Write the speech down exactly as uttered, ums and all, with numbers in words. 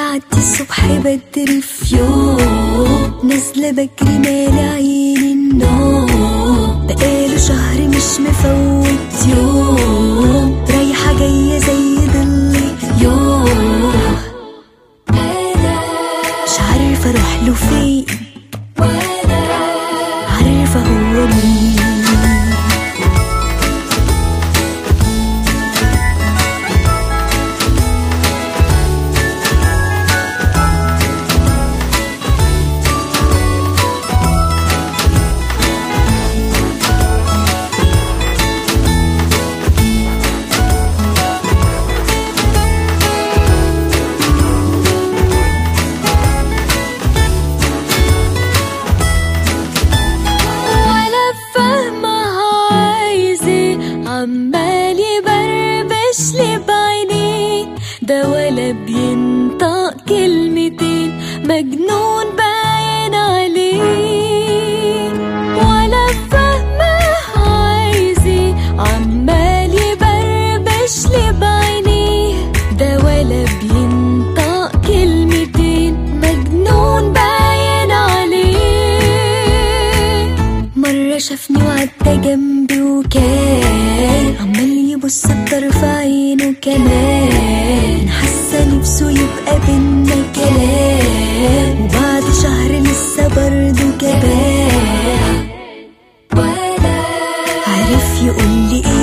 بعد الصبح بدري في يوم نازلة بجري مالي عيني النوم، بقاله شهر مش مفوت يوم، رايحة جاية زي ضلي يوم، مش عارفة اروح له فين ولا عارفة هو مين. عمال يبربش لي بعينيه، ده ولا بينطق كلمتين، مجنون باين عليه، ولا فاهمة عايز ايه. عمال يبربش لي بعينيه، ده ولا بينطق كلمتين، مجنون باين عليه. مرة شافني وعدى جنبي وكان عمال يبص بطرف عينه كمان، حاسة نفسه يبقى بينا كلام، وبعد شهر لسه برضه كمان، ولا عارف يقولي ايه.